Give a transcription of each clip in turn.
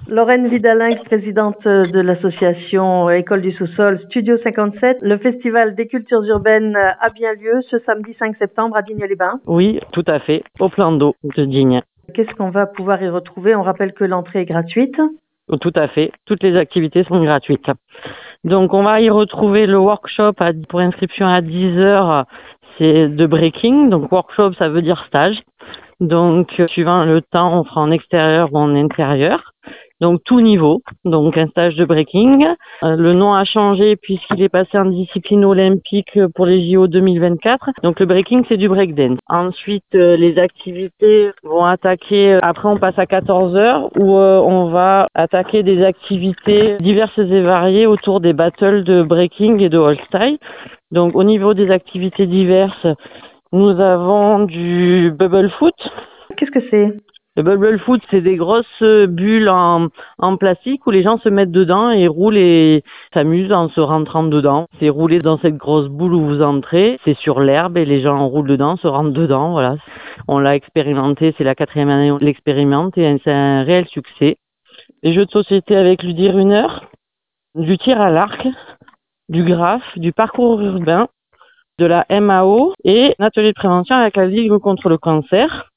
Lorraine Vidalin, présidente de l'association École du Sous-Sol Studio 57. Le Festival des cultures urbaines a bien lieu ce samedi 5 septembre à Digne-les-Bains. Oui, tout à fait, au plan d'eau de Digne. Qu'est-ce qu'on va pouvoir y retrouver? On rappelle que l'entrée est gratuite. Tout à fait, toutes les activités sont gratuites. Donc on va y retrouver le workshop pour inscription à 10 heures, c'est de breaking. Donc workshop, ça veut dire stage. Donc suivant le temps, on fera en extérieur ou en intérieur. Donc tout niveau, donc un stage de breaking. Le nom a changé puisqu'il est passé en discipline olympique pour les JO 2024. Donc le breaking, c'est du breakdance. Ensuite, les activités vont attaquer, après on passe à 14 heures où on va attaquer des activités diverses et variées autour des battles de breaking et de old style. Donc au niveau des activités diverses, nous avons du bubble foot. Qu'est-ce que c'est? Le bubble foot, c'est des grosses bulles en plastique où les gens se mettent dedans et roulent et s'amusent en se rentrant dedans. C'est rouler dans cette grosse boule où vous entrez, c'est sur l'herbe et les gens roulent dedans, se rentrent dedans, voilà. On l'a expérimenté, c'est la 4e année on l'expérimente et c'est un réel succès. Les jeux de société avec Ludirunner, du tir à l'arc, du graphe, du parcours urbain, de la MAO et un atelier de prévention avec la Ligue contre le cancer.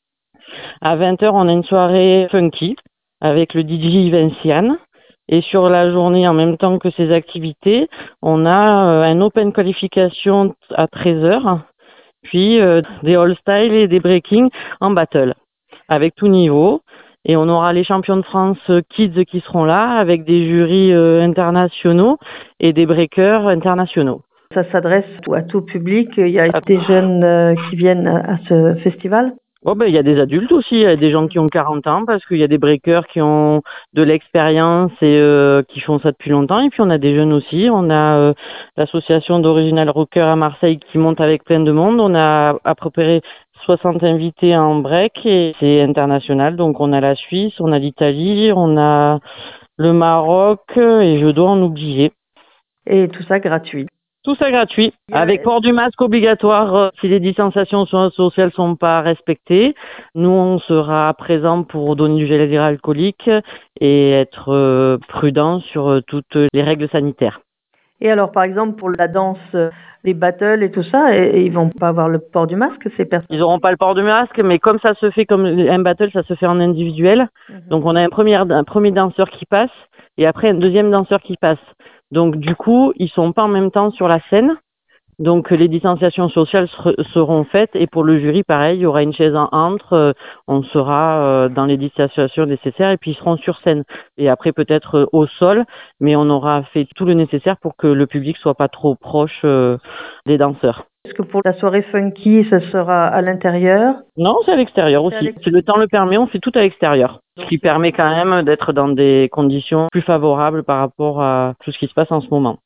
À 20h, on a une soirée funky avec le DJ Vinciane. Et sur la journée, en même temps que ces activités, on a un open qualification à 13h, puis des all style et des breaking en battle, avec tout niveau. Et on aura les champions de France Kids qui seront là, avec des jurys internationaux et des breakers internationaux. Ça s'adresse à tout public. Il y a des jeunes qui viennent à ce festival? Oh ben, il y a des adultes aussi, il y a des gens qui ont 40 ans parce qu'il y a des breakers qui ont de l'expérience et qui font ça depuis longtemps. Et puis on a des jeunes aussi. On a l'association d'Original Rocker à Marseille qui monte avec plein de monde. On a à peu près 60 invités en break et c'est international. Donc on a la Suisse, on a l'Italie, on a le Maroc et je dois en oublier. Et tout ça gratuit. Tout ça gratuit, avec port du masque obligatoire si les distanciations sociales sont pas respectées. Nous, on sera présents pour donner du gel hydroalcoolique et être prudent sur toutes les règles sanitaires. Et alors, par exemple, pour la danse, les battles et tout ça, ils vont pas avoir le port du masque, ces personnes? Ils auront pas le port du masque, mais comme ça se fait comme un battle, ça se fait en individuel. Donc on a un premier danseur qui passe et après un deuxième danseur qui passe. Donc du coup, ils sont pas en même temps sur la scène. Donc les distanciations sociales seront faites et pour le jury, pareil, il y aura une chaise entre, on sera dans les distanciations nécessaires et puis ils seront sur scène. Et après peut-être au sol, mais on aura fait tout le nécessaire pour que le public soit pas trop proche des danseurs. Est-ce que pour la soirée funky, ce sera à l'intérieur? Non, c'est à l'extérieur aussi. Si le temps le permet, on fait tout à l'extérieur. Ce qui permet quand même d'être dans des conditions plus favorables par rapport à tout ce qui se passe en ce moment.